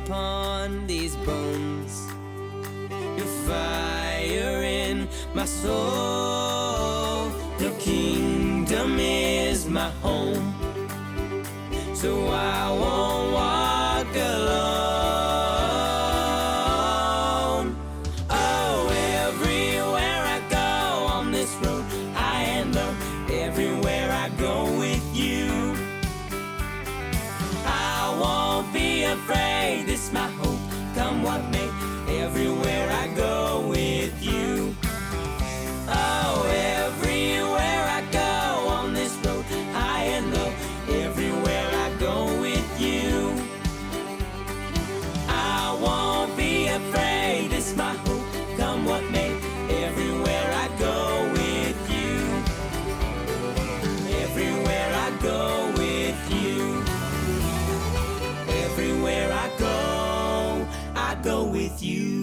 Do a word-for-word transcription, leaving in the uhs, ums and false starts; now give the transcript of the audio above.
upon these bones. Your fire in my soul. Your kingdom is my home, so I won't walk alone. Oh, everywhere I go on this road, high and low, everywhere I go with you. I won't be afraid, this my hope, come what may, everywhere I go with you. Oh, everywhere I go on this road, high and low, everywhere I go with you. I won't be afraid, it's my hope, come what may, everywhere I go with you. Everywhere I go with you. Everywhere I go, I go with you.